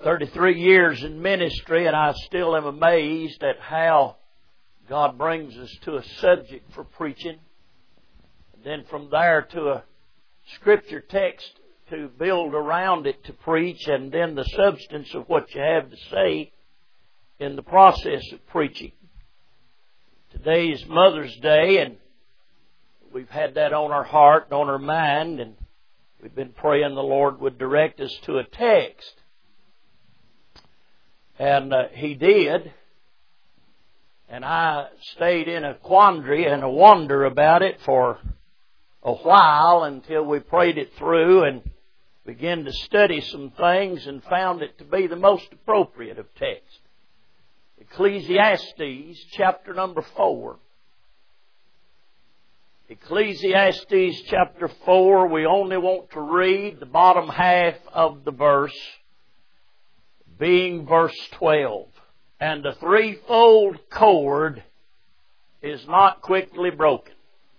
33 years in ministry, and I still am amazed at how God brings us to a subject for preaching. And then from there to a Scripture text to build around it to preach, and then the substance of what you have to say in the process of preaching. Today is Mother's Day, and we've had that on our heart and on our mind, and we've been praying the Lord would direct us to a text. And He did. And I stayed in a quandary and a wonder about it for a while until we prayed it through and began to study some things and found it to be the most appropriate of texts. Ecclesiastes chapter number 4. Ecclesiastes chapter 4, we only want to read the bottom half of the verse, being verse 12. And the threefold cord is not quickly broken.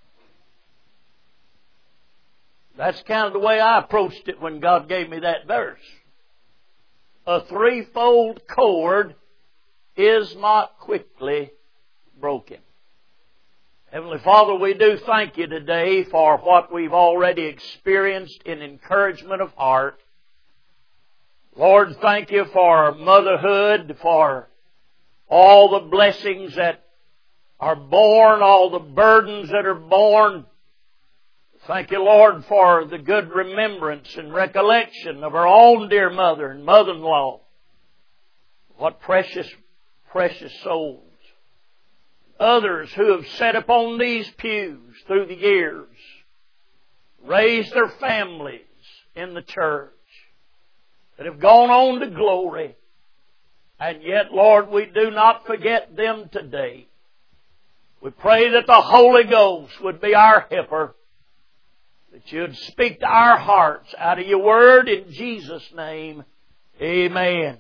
That's kind of the way I approached it when God gave me that verse. A threefold cord is not quickly broken. Heavenly Father, we do thank You today for what we've already experienced in encouragement of heart. Lord, thank You for motherhood, for all the blessings that are born, all the burdens that are born. Thank You, Lord, for the good remembrance and recollection of our own dear mother and mother-in-law. What precious, precious souls. Others who have sat upon these pews through the years, raised their families in the church, that have gone on to glory. And yet, Lord, we do not forget them today. We pray that the Holy Ghost would be our helper, that You'd speak to our hearts out of Your Word in Jesus' name. Amen.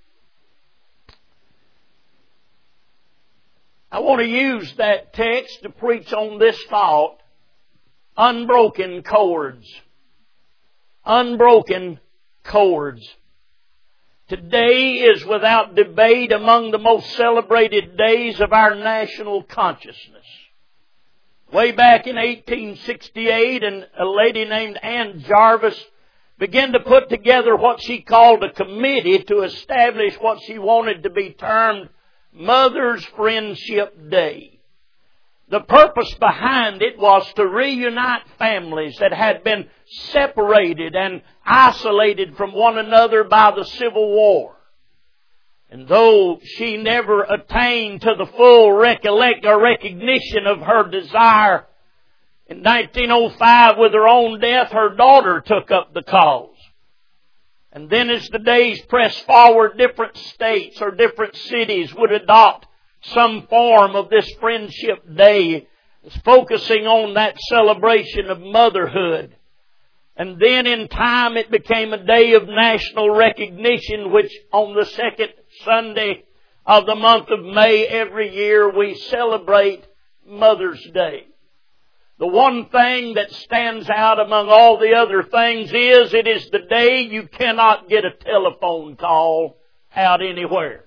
I want to use that text to preach on this thought, unbroken cords. Unbroken cords. Today is without debate among the most celebrated days of our national consciousness. Way back in 1868, a lady named Ann Jarvis began to put together what she called a committee to establish what she wanted to be termed Mother's Friendship Day. The purpose behind it was to reunite families that had been separated and isolated from one another by the Civil War. And though she never attained to the full recognition of her desire, in 1905 with her own death, her daughter took up the cause. And then as the days pressed forward, different states or different cities would adopt some form of this Friendship Day, focusing on that celebration of motherhood. And then in time it became a day of national recognition, which on the second Sunday of the month of May every year we celebrate Mother's Day. The one thing that stands out among all the other things is it is the day you cannot get a telephone call out anywhere.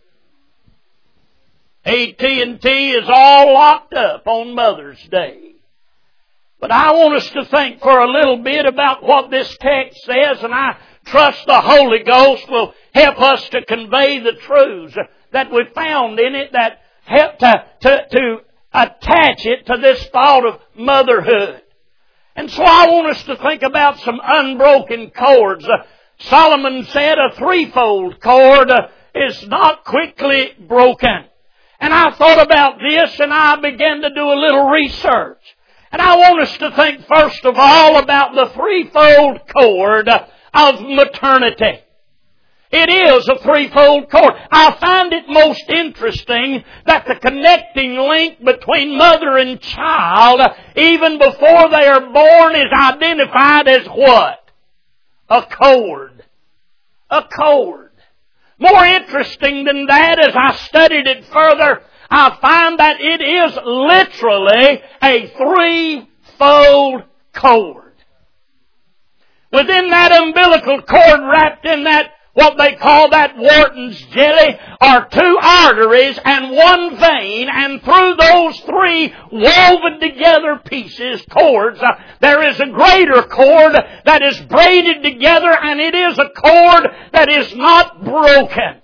AT&T is all locked up on Mother's Day. But I want us to think for a little bit about what this text says, and I trust the Holy Ghost will help us to convey the truths that we found in it that help to attach it to this thought of motherhood. And so I want us to think about some unbroken cords. Solomon said a threefold cord is not quickly broken. And I thought about this and I began to do a little research. And I want us to think first of all about the threefold cord of maternity. It is a threefold cord. I find it most interesting that the connecting link between mother and child, even before they are born, is identified as what? A cord. A cord. More interesting than that, as I studied it further, I find that it is literally a threefold cord. Within that umbilical cord, wrapped in that what they call that Wharton's jelly, are 2 arteries and 1 vein, and through those 3 woven together pieces, cords, there is a greater cord that is braided together, and it is a cord that is not broken.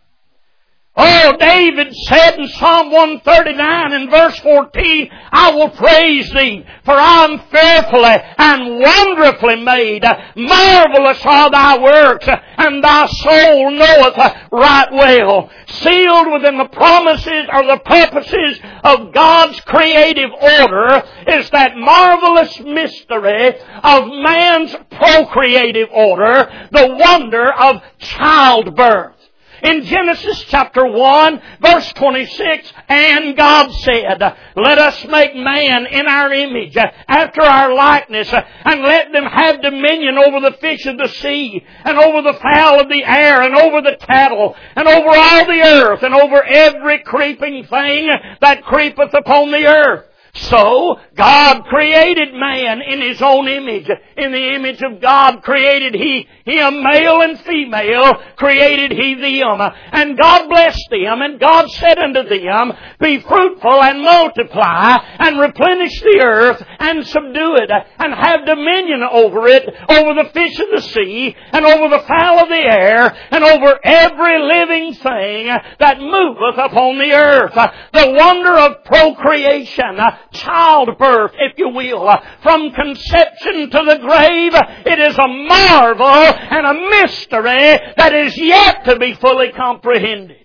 Oh, David said in Psalm 139 and verse 14, I will praise Thee, for I am fearfully and wonderfully made. Marvelous are Thy works, and Thy soul knoweth right well. Sealed within the promises or the purposes of God's creative order is that marvelous mystery of man's procreative order, the wonder of childbirth. In Genesis chapter 1, verse 26, and God said, let us make man in our image, after our likeness, and let them have dominion over the fish of the sea, and over the fowl of the air, and over the cattle, and over all the earth, and over every creeping thing that creepeth upon the earth. So, God created man in His own image. In the image of God created He a male and female, created He them. And God blessed them, and God said unto them, be fruitful and multiply, and replenish the earth, and subdue it, and have dominion over it, over the fish of the sea, and over the fowl of the air, and over every living thing that moveth upon the earth. The wonder of procreation, childbirth, if you will, from conception to the grave, it is a marvel and a mystery that is yet to be fully comprehended.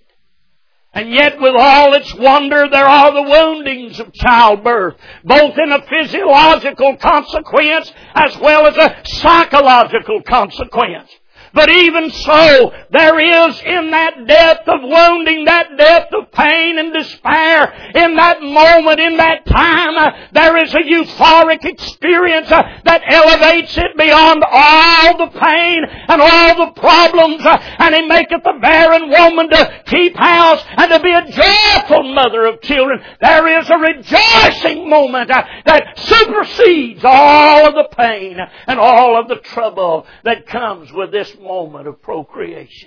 And yet with all its wonder, there are the woundings of childbirth, both in a physiological consequence as well as a psychological consequence. But even so, there is in that depth of wounding, that depth of pain and despair, in that moment, in that time, there is a euphoric experience that elevates it beyond all the pain and all the problems, and He maketh the barren woman to keep house and to be a joyful mother of children. There is a rejoicing moment that supersedes all of the pain and all of the trouble that comes with this moment of procreation.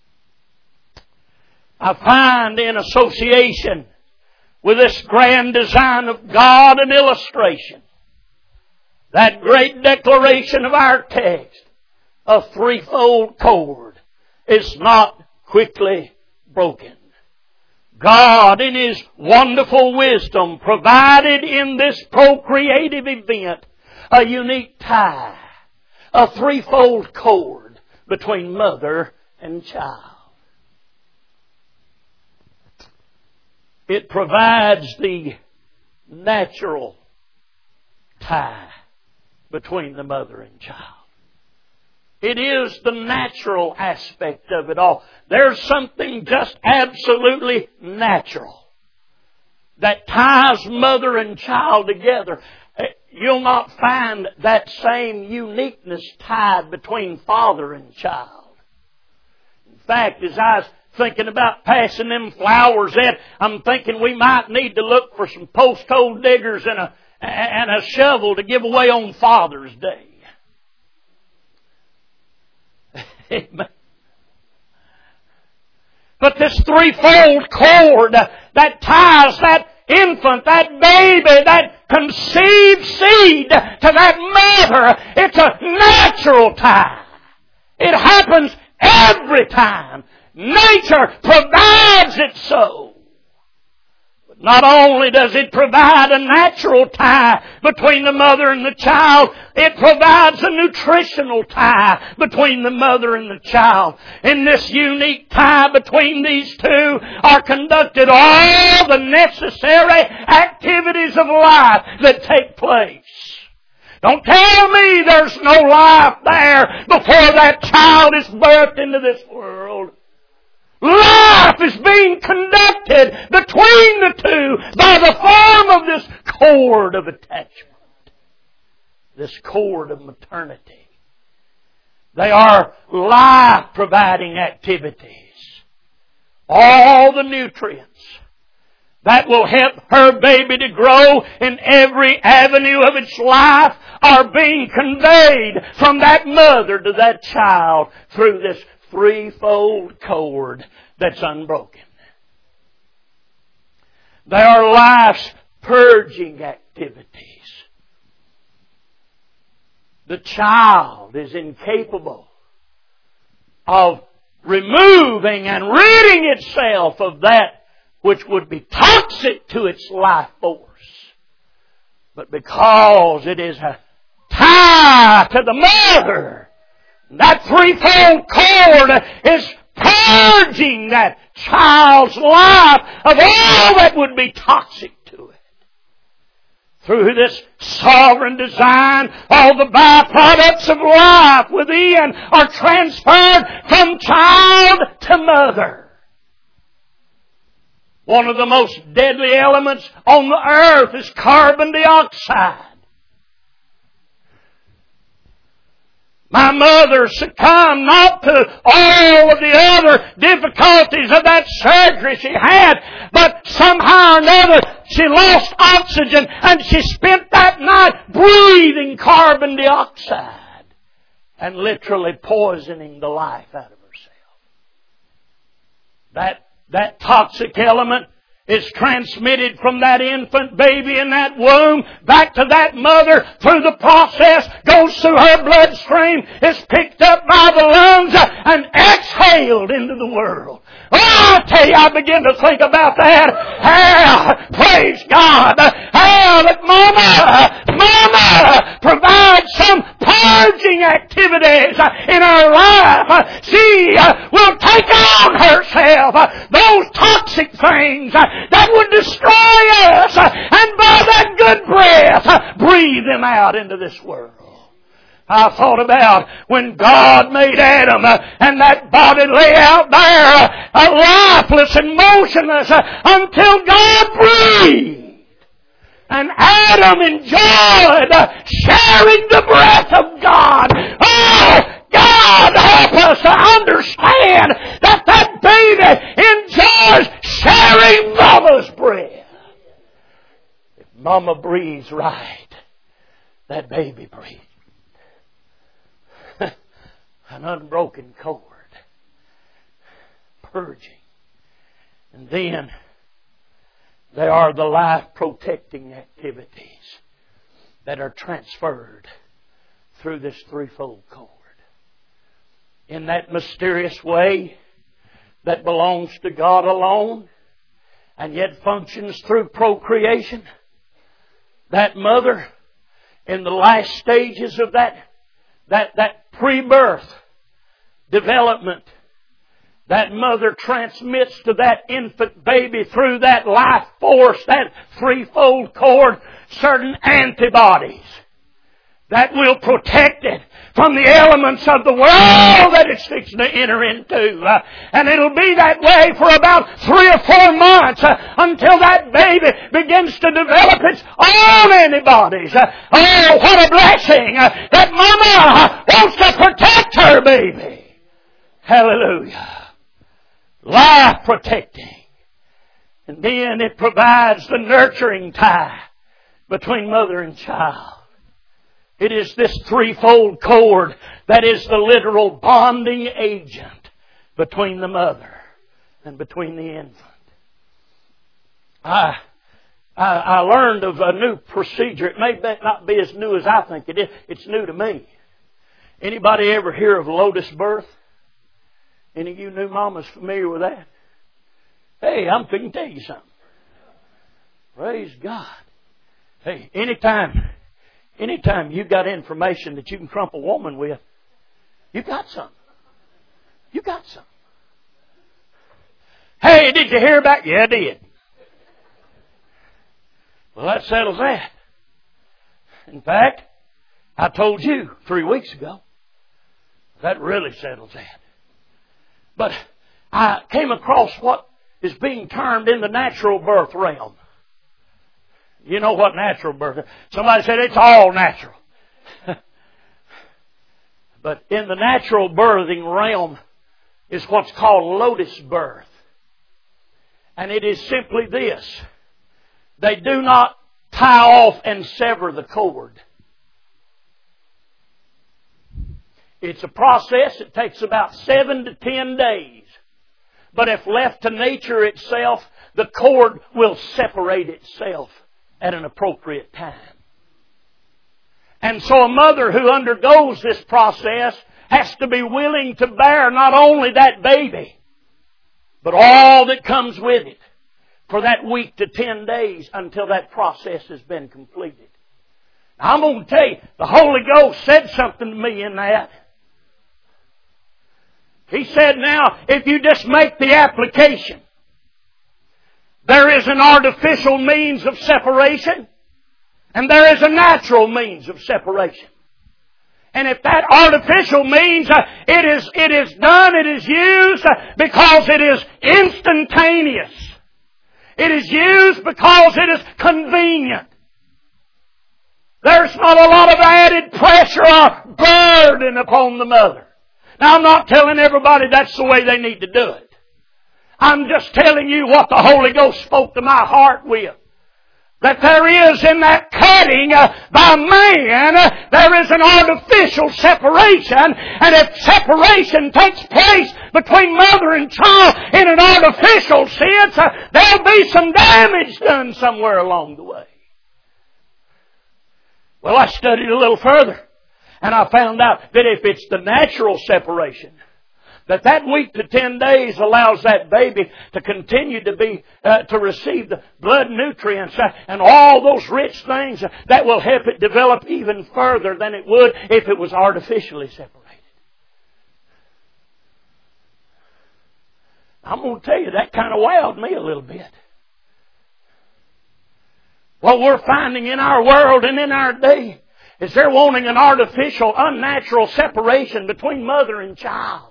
I find in association with this grand design of God an illustration, that great declaration of our text, a threefold cord is not quickly broken. God, in His wonderful wisdom, provided in this procreative event a unique tie, a threefold cord between mother and child. It provides the natural tie between the mother and child. It is the natural aspect of it all. There's something just absolutely natural that ties mother and child together. You'll not find that same uniqueness tied between father and child. In fact, as I was thinking about passing them flowers in, I'm thinking we might need to look for some postcode diggers and a shovel to give away on Father's Day. Amen. But this threefold cord that ties that infant, that baby, that conceived seed to that mother, it's a natural tie. It happens every time. Nature provides it so. But not only does it provide a natural tie between the mother and the child, it provides a nutritional tie between the mother and the child. In this unique tie between these two are conducted all the necessary activities of life that take place. Don't tell me there's no life there before that child is birthed into this world. Life is being conducted between the two by the form of this cord of attachment. This cord of maternity. They are life-providing activities. All the nutrients that will help her baby to grow in every avenue of its life are being conveyed from that mother to that child through this threefold cord that's unbroken. They are life's purging activities. The child is incapable of removing and ridding itself of that which would be toxic to its life force. But because it is a tie to the mother, that threefold cord is purging that child's life of all that would be toxic to it. Through this sovereign design, all the byproducts of life within are transferred from child to mother. One of the most deadly elements on the earth is carbon dioxide. My mother succumbed not to all of the other difficulties of that surgery she had, but somehow or another she lost oxygen and she spent that night breathing carbon dioxide and literally poisoning the life out of herself. That toxic element is transmitted from that infant baby in that womb back to that mother through the process, goes through her bloodstream, is picked up by the lungs and exhaled into the world. Oh, I tell you, I begin to think about that. How, praise God, how that Mama provides some purging activities in her life. She will take on herself those toxic things that would destroy us, and by that good breath breathe them out into this world. I thought about when God made Adam and that body lay out there lifeless and motionless until God breathed. And Adam enjoyed sharing the breath of God. Oh, God help us to understand that that baby enjoys sharing Mama's breath. If Mama breathes right, that baby breathes. An unbroken cord. Purging. And then they are the life-protecting activities that are transferred through this threefold cord. In that mysterious way that belongs to God alone and yet functions through procreation, that mother in the last stages of that pre-birth development, that mother transmits to that infant baby through that life force, that threefold cord, certain antibodies that will protect it from the elements of the world that it's fixing to enter into. And it'll be that way for about 3 or 4 months until that baby begins to develop its own antibodies. Oh, what a blessing that Mama wants to protect her baby. Hallelujah. Life protecting. And then it provides the nurturing tie between mother and child. It is this threefold cord that is the literal bonding agent between the mother and between the infant. I learned of a new procedure. It may not be as new as I think it is. It's new to me. Anybody ever hear of lotus birth? Any of you new mamas familiar with that? Hey, I'm fixing to tell you something. Praise God. Hey, anytime you got information that you can crump a woman with, you got something. You got something. Hey, did you hear about? Yeah, I did. Well, that settles that. In fact, I told you 3 weeks ago. That really settles that. But I came across what is being termed in the natural birth realm. You know what natural birth is. Somebody said it's all natural. But in the natural birthing realm is what's called lotus birth. And it is simply this. They do not tie off and sever the cord. It's a process that takes about 7 to 10 days. But if left to nature itself, the cord will separate itself at an appropriate time. And so a mother who undergoes this process has to be willing to bear not only that baby, but all that comes with it for that week to 10 days until that process has been completed. Now, I'm going to tell you, the Holy Ghost said something to me in that. He said, now, if you just make the application, there is an artificial means of separation, and there is a natural means of separation. And if that artificial means, it is done, it is used because it is instantaneous. It is used because it is convenient. There's not a lot of added pressure or burden upon the mother. Now, I'm not telling everybody that's the way they need to do it. I'm just telling you what the Holy Ghost spoke to my heart with. That there is in that cutting by man, there is an artificial separation. And if separation takes place between mother and child in an artificial sense, there'll be some damage done somewhere along the way. Well, I studied a little further. And I found out that if it's the natural separation, that week to 10 days allows that baby to continue to be, to receive the blood nutrients and all those rich things that will help it develop even further than it would if it was artificially separated. I'm going to tell you, that kind of wowed me a little bit. What we're finding in our world and in our day is they're wanting an artificial, unnatural separation between mother and child.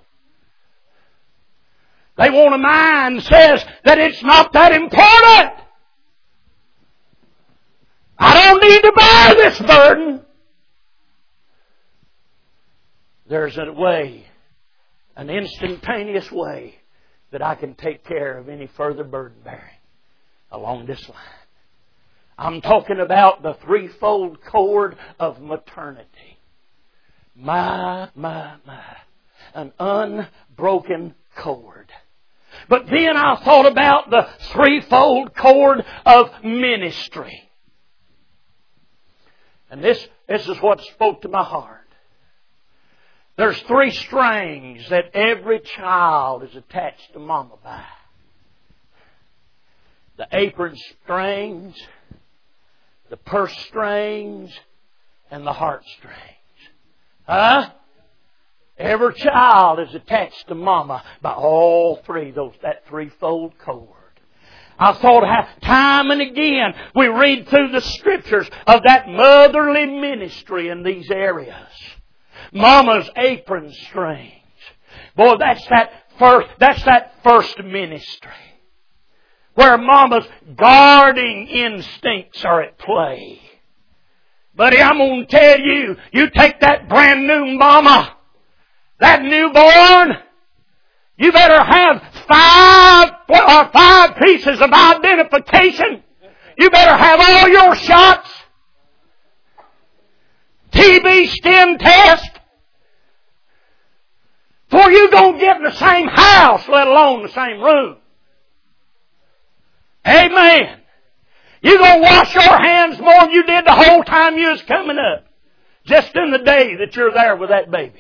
They want a mind that says that it's not that important. I don't need to bear this burden. There's a way, an instantaneous way, that I can take care of any further burden bearing along this line. I'm talking about the threefold cord of maternity. My. An unbroken cord. But then I thought about the threefold cord of ministry. And this is what spoke to my heart. There's 3 strings that every child is attached to mama by. The apron strings, the purse strings, and the heart strings. Huh? Every child is attached to mama by all 3, that threefold cord. I thought how time and again we read through the Scriptures of that motherly ministry in these areas. Mama's apron strings. Boy, that's that first ministry. Where mama's guarding instincts are at play. Buddy, I'm going to tell you, you take that brand new mama, that newborn, you better have 5 pieces of identification. You better have all your shots. TB stem test. For you don't get in the same house, let alone the same room. Amen. You're going to wash your hands more than you did the whole time you was coming up. Just in the day that you're there with that baby.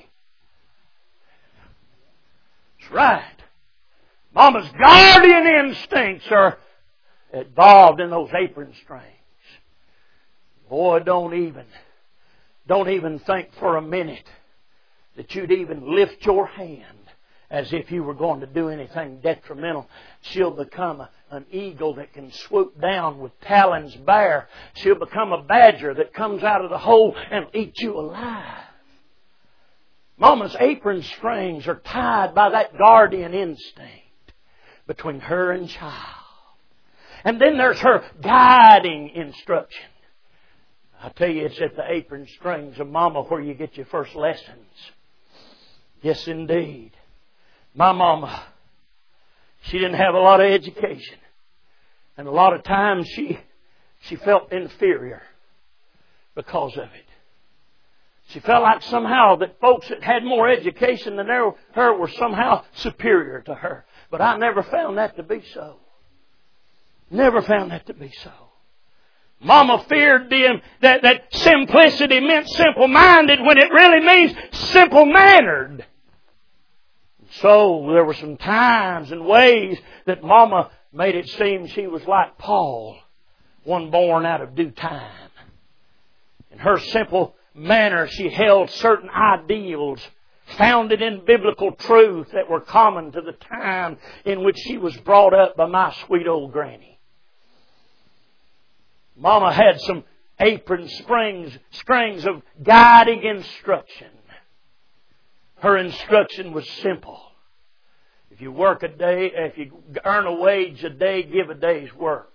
That's right. Mama's guardian instincts are involved in those apron strings. Boy, don't even think for a minute that you'd even lift your hand as if you were going to do anything detrimental. She'll become an eagle that can swoop down with talons bare. She'll become a badger that comes out of the hole and eat you alive. Mama's apron strings are tied by that guardian instinct between her and child. And then there's her guiding instruction. I tell you, it's at the apron strings of Mama where you get your first lessons. Yes, indeed. My mama, she didn't have a lot of education. And a lot of times she felt inferior because of it. She felt like somehow that folks that had more education than her were somehow superior to her. But I never found that to be so. Never found that to be so. Mama feared that simplicity meant simple-minded when it really means simple-mannered. So there were some times and ways that Mama made it seem she was like Paul, one born out of due time. In her simple manner, she held certain ideals founded in biblical truth that were common to the time in which she was brought up by my sweet old granny. Mama had some apron strings of guiding instruction. Her instruction was simple. If you work a day, if you earn a wage a day, give a day's work.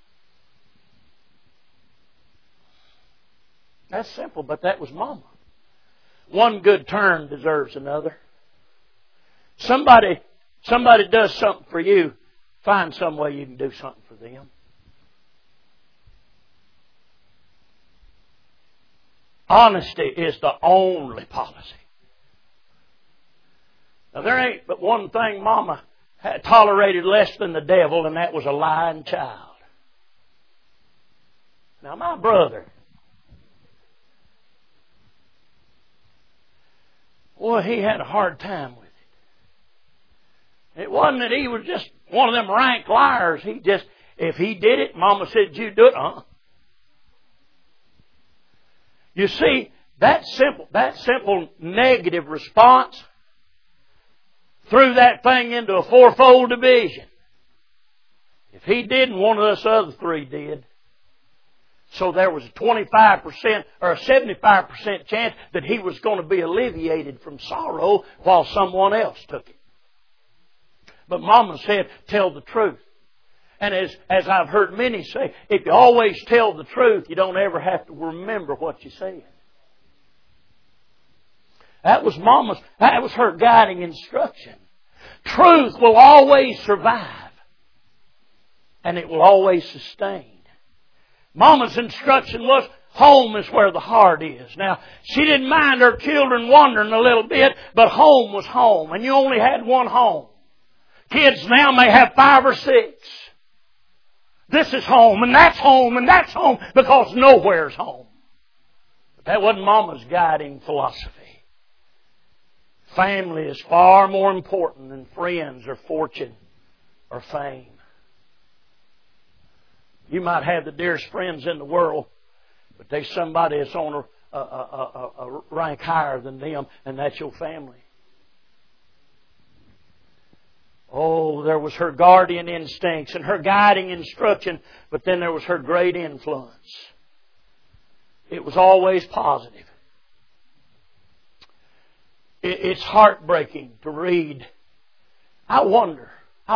That's simple, but that was Mama. One good turn deserves another. Somebody does something for you, find some way you can do something for them. Honesty is the only policy. Now there ain't but one thing Mama had tolerated less than the devil, and that was a lying child. Now my brother, boy, he had a hard time with it. It wasn't that he was just one of them rank liars. If he did it, Mama said, "You do it." You see, that simple negative response threw that thing into a fourfold division. If he didn't, one of us other three did. So there was a 25% or a 75% chance that he was going to be alleviated from sorrow while someone else took it. But Mama said, tell the truth. And as I've heard many say, if you always tell the truth, you don't ever have to remember what you said. That was her guiding instruction. Truth will always survive. And it will always sustain. Mama's instruction was, home is where the heart is. Now, she didn't mind her children wandering a little bit, but home was home. And you only had one home. Kids now may have 5 or 6. This is home, and that's home, and that's home, because nowhere's home. But that wasn't Mama's guiding philosophy. Family is far more important than friends or fortune or fame. You might have the dearest friends in the world, but there's somebody that's on a rank higher than them, and that's your family. Oh, there was her guardian instincts and her guiding instruction, but then there was her great influence. It was always positive. It's heartbreaking to read. I wonder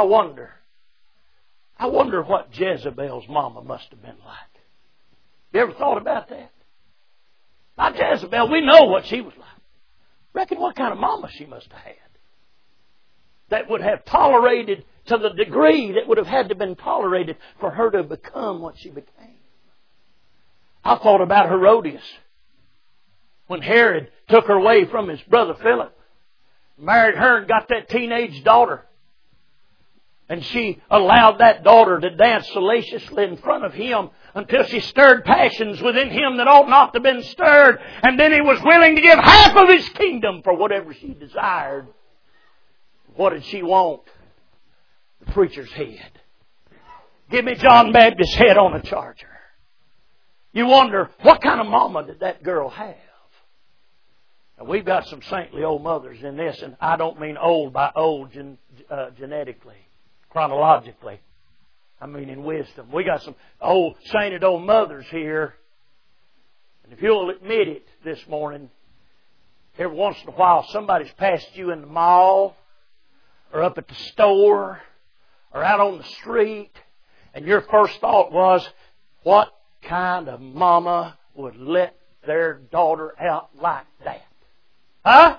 what Jezebel's mama must have been like. You ever thought about that? Not Jezebel, we know what she was like. Reckon what kind of mama she must have had. That would have tolerated to the degree that would have had to have been tolerated for her to become what she became. I thought about Herodias. When Herod took her away from his brother Philip, married her and got that teenage daughter. And she allowed that daughter to dance salaciously in front of him until she stirred passions within him that ought not to have been stirred. And then he was willing to give half of his kingdom for whatever she desired. What did she want? The preacher's head. Give me John Baptist's head on a charger. You wonder, what kind of mama did that girl have? Now, we've got some saintly old mothers in this, and I don't mean old by old genetically, chronologically. I mean in wisdom. We got some old sainted old mothers here. And if you'll admit it this morning, every once in a while somebody's passed you in the mall, or up at the store, or out on the street, and your first thought was, what kind of mama would let their daughter out like that? Huh?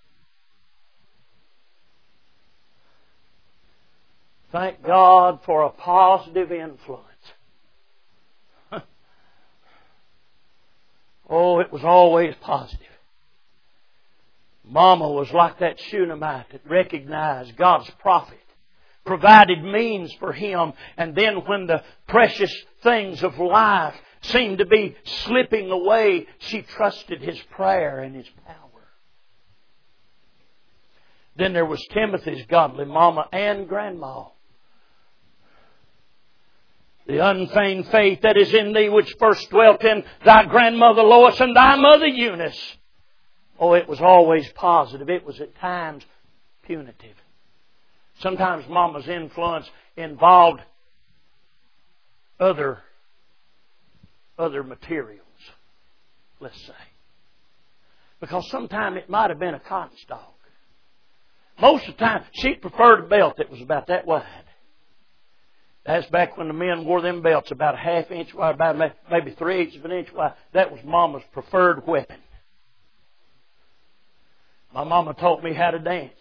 Thank God for a positive influence. Oh, it was always positive. Mama was like that Shunammite that recognized God's prophet, provided means for him, and then when the precious things of life seemed to be slipping away, she trusted his prayer and his power. Then there was Timothy's godly mama and grandma. The unfeigned faith that is in thee, which first dwelt in thy grandmother Lois and thy mother Eunice. Oh, it was always positive. It was at times punitive. Sometimes Mama's influence involved other materials, let's say. Because sometimes it might have been a cotton stalk. Most of the time, she preferred a belt that was about that wide. That's back when the men wore them belts about a half inch wide, about maybe 3/8 of an inch wide. That was Mama's preferred weapon. My Mama taught me how to dance.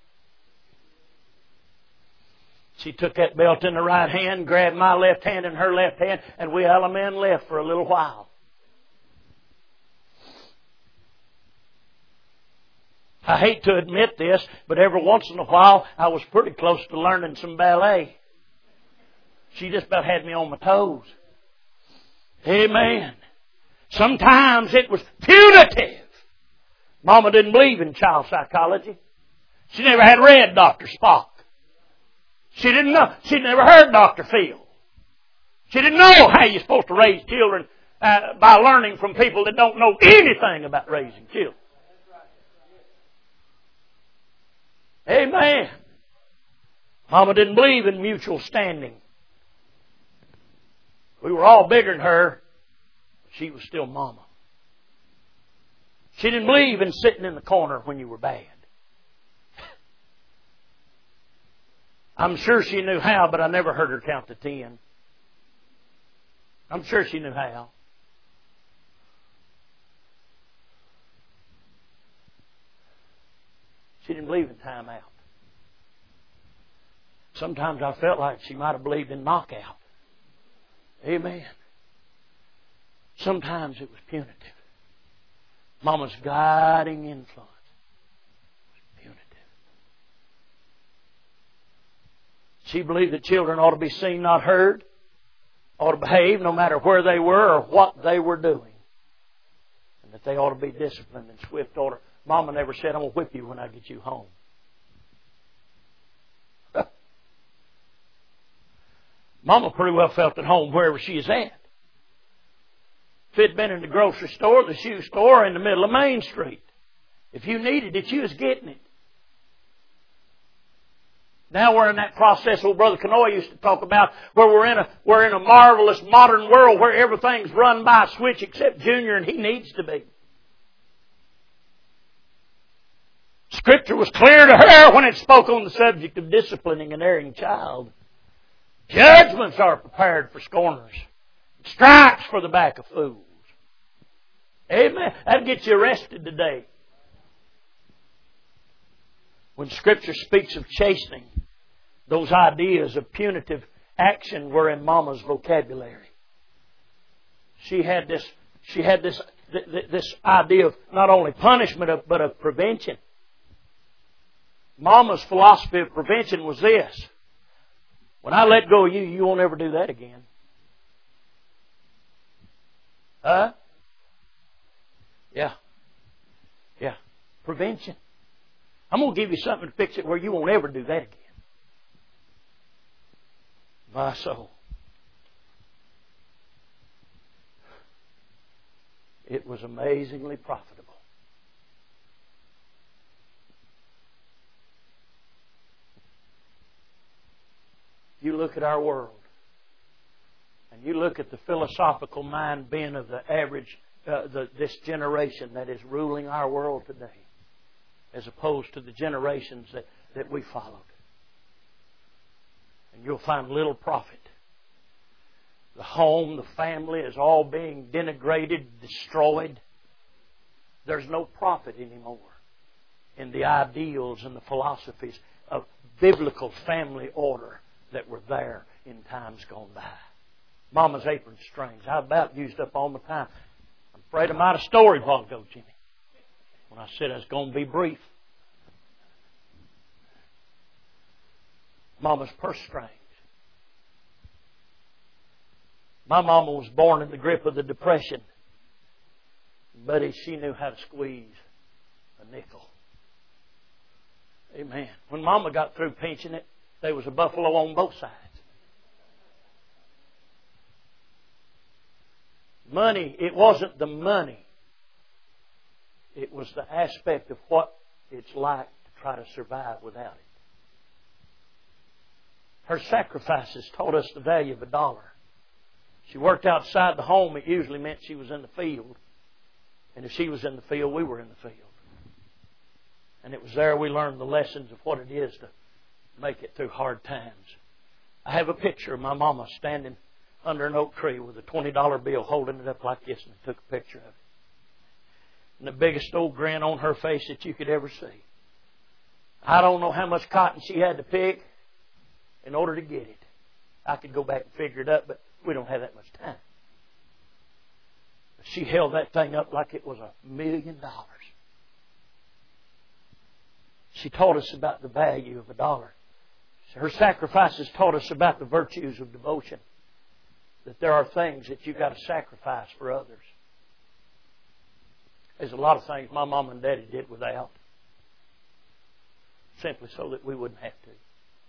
She took that belt in the right hand, grabbed my left hand in her left hand, and we men left for a little while. I hate to admit this, but every once in a while I was pretty close to learning some ballet. She just about had me on my toes. Amen. Sometimes it was punitive. Mama didn't believe in child psychology. She never had read Dr. Spock. She didn't know. She'd never heard Dr. Phil. She didn't know how you're supposed to raise children by learning from people that don't know anything about raising children. Amen. Mama didn't believe in mutual standing. We were all bigger than her. She was still Mama. She didn't believe in sitting in the corner when you were bad. I'm sure she knew how, but I never heard her count to 10. I'm sure she knew how. She didn't believe in time out. Sometimes I felt like she might have believed in knockout. Amen. Sometimes it was punitive. Mama's guiding influence was punitive. She believed that children ought to be seen, not heard. Ought to behave no matter where they were or what they were doing. And that they ought to be disciplined in swift order. Mama never said, I'm going to whip you when I get you home. Mama pretty well felt at home wherever she is at. If it had been in the grocery store, the shoe store, or in the middle of Main Street, if you needed it, you was getting it. Now we're in that process old Brother Kanoy used to talk about, where we're in a marvelous modern world where everything's run by a switch except Junior, and he needs to be. Scripture was clear to her when it spoke on the subject of disciplining an erring child. Judgments are prepared for scorners. Stripes for the back of fools. Amen. That'll get you arrested today. When Scripture speaks of chastening, those ideas of punitive action were in Mama's vocabulary. She had this idea of not only punishment but of prevention. Mama's philosophy of prevention was this: when I let go of you, you won't ever do that again. Huh? Yeah. Prevention. I'm going to give you something to fix it where you won't ever do that again. My soul. It was amazingly profitable. You look at our world, and you look at the philosophical mind being of the average, this generation that is ruling our world today, as opposed to the generations that we followed. And you'll find little profit. The home, the family is all being denigrated, destroyed. There's no profit anymore in the ideals and the philosophies of biblical family order that were there in times gone by. Mama's apron strings. I about used up all my time. I'm afraid I'm out of story a while ago, Jimmy. When I said I was going to be brief. Mama's purse strings. My mama was born in the grip of the Depression. Buddy, she knew how to squeeze a nickel. Amen. When Mama got through pinching it, there was a buffalo on both sides. Money, it wasn't the money. It was the aspect of what it's like to try to survive without it. Her sacrifices taught us the value of $1. She worked outside the home. It usually meant she was in the field. And if she was in the field, we were in the field. And it was there we learned the lessons of what it is to make it through hard times. I have a picture of my mama standing under an oak tree with a $20 bill, holding it up like this, and I took a picture of it. And the biggest old grin on her face that you could ever see. I don't know how much cotton she had to pick in order to get it. I could go back and figure it up, but we don't have that much time. She held that thing up like it was $1 million. She taught us about the value of $1. Her sacrifices taught us about the virtues of devotion. That there are things that you've got to sacrifice for others. There's a lot of things my mom and daddy did without. Simply so that we wouldn't have to.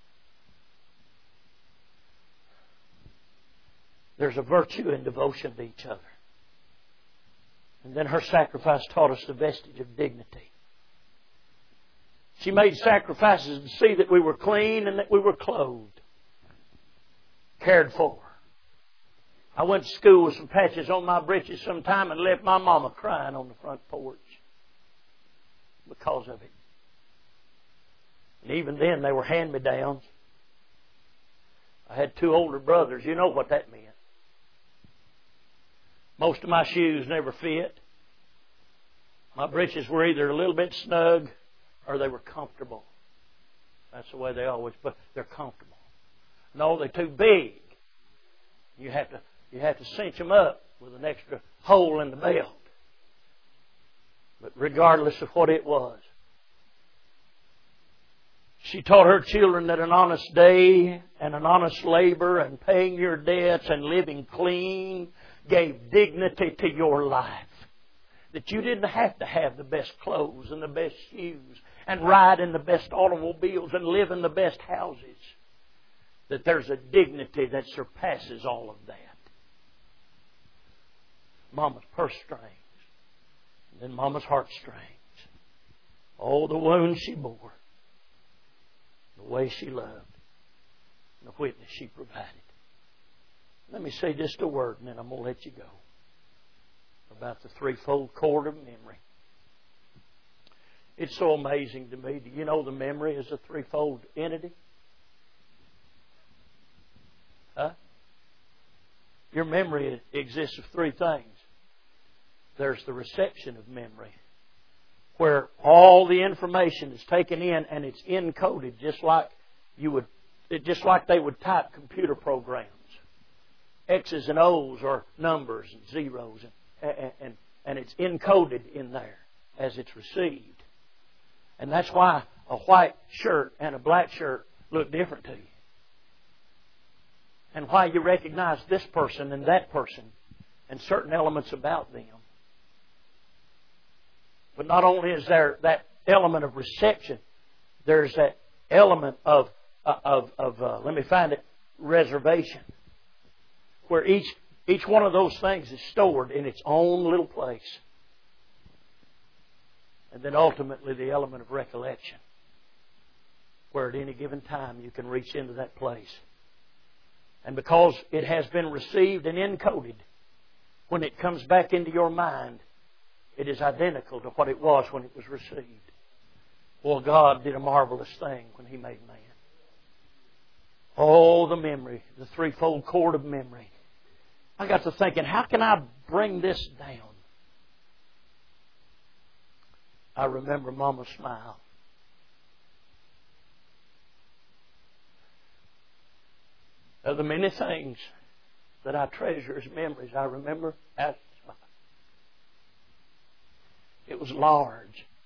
There's a virtue in devotion to each other. And then her sacrifice taught us the vestige of dignity. She made sacrifices to see that we were clean and that we were clothed, cared for. I went to school with some patches on my breeches sometime and left my mama crying on the front porch because of it. And even then they were hand-me-downs. I had 2 older brothers. You know what that meant. Most of my shoes never fit. My breeches were either a little bit snug or they were comfortable. That's the way they always, but they're comfortable. No, they're too big. You have to cinch them up with an extra hole in the belt. But regardless of what it was, she taught her children that an honest day and an honest labor and paying your debts and living clean gave dignity to your life. That you didn't have to have the best clothes and the best shoes and ride in the best automobiles and live in the best houses. That there's a dignity that surpasses all of that. Mama's purse strings. And then Mama's heartstrings. Oh, the wounds she bore. The way she loved. And the witness she provided. Let me say just a word and then I'm going to let you go. About the threefold cord of memory. It's so amazing to me. Do you know the memory is a threefold entity? Huh? Your memory exists of 3 things. There's the reception of memory, where all the information is taken in and it's encoded just like they would type computer programs. X's and O's are numbers and zeros, and it's encoded in there as it's received. And that's why a white shirt and a black shirt look different to you. And why you recognize this person and that person and certain elements about them. But not only is there that element of reception, there's that element of reservation. Where each one of those things is stored in its own little place. And then ultimately the element of recollection. Where at any given time you can reach into that place. And because it has been received and encoded, when it comes back into your mind, it is identical to what it was when it was received. Well, God did a marvelous thing when He made man. Oh, the memory, the threefold cord of memory. I got to thinking, how can I bring this down? I remember Mama's smile. Of the many things that I treasure as memories, I remember as a smile. It was large.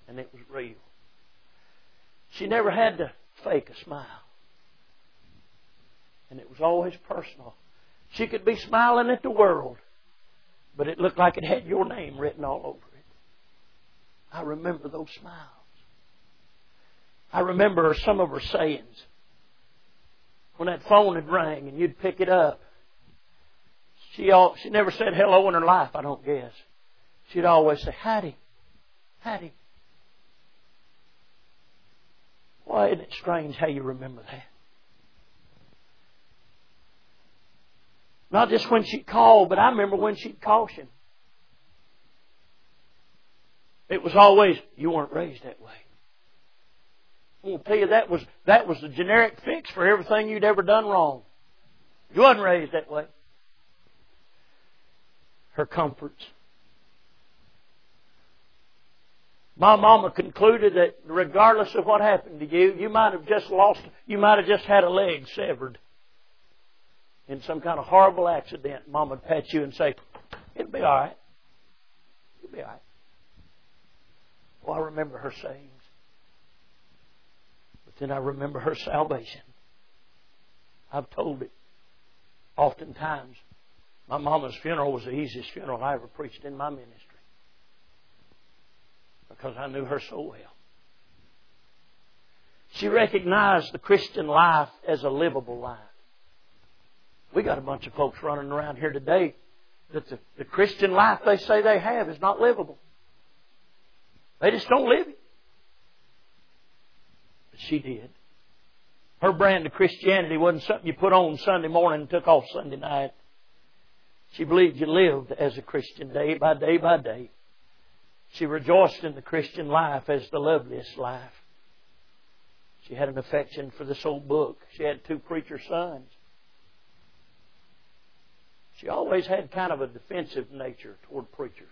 And it was real. She never had to fake a smile. And it was always personal. She could be smiling at the world, but it looked like it had your name written all over it. I remember those smiles. I remember some of her sayings. When that phone had rang and you'd pick it up, she never said hello in her life, I don't guess. She'd always say, Hattie, Hattie. Why, isn't it strange how you remember that? Not just when she'd call, but I remember when she'd caution. It was always, you weren't raised that way. I'm going to tell you, that was the generic fix for everything you'd ever done wrong. You wasn't raised that way. Her comforts. My mama concluded that regardless of what happened to you, you might have just had a leg severed in some kind of horrible accident. Mama would pat you and say, it'll be all right. It'll be all right. Well, I remember her sayings. But then I remember her salvation. I've told it oftentimes. My mama's funeral was the easiest funeral I ever preached in my ministry. Because I knew her so well. She recognized the Christian life as a livable life. We got a bunch of folks running around here today that the Christian life they say they have is not livable. They just don't live it. But she did. Her brand of Christianity wasn't something you put on Sunday morning and took off Sunday night. She believed you lived as a Christian day by day by day. She rejoiced in the Christian life as the loveliest life. She had an affection for this old book. She had 2 preacher sons. She always had kind of a defensive nature toward preachers.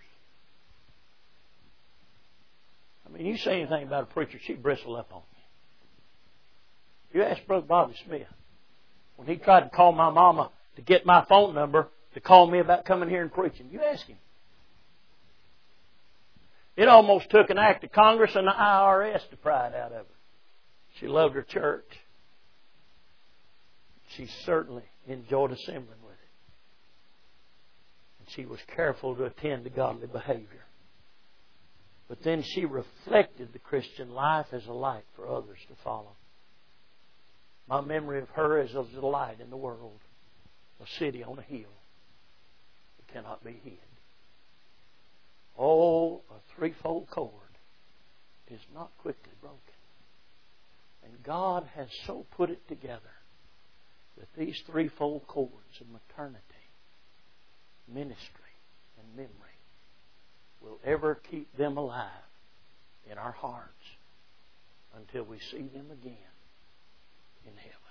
I mean, you say anything about a preacher, she'd bristle up on you. You ask Brother Bobby Smith, when he tried to call my mama to get my phone number to call me about coming here and preaching, you ask him. It almost took an act of Congress and the IRS to pry it out of her. She loved her church. She certainly enjoyed assembling with it. And she was careful to attend to godly behavior. But then she reflected the Christian life as a light for others to follow. My memory of her is as a light in the world, a city on a hill that cannot be hid. Oh, a threefold cord is not quickly broken. And God has so put it together that these threefold cords of maternity, ministry, and memory will ever keep them alive in our hearts until we see them again in heaven.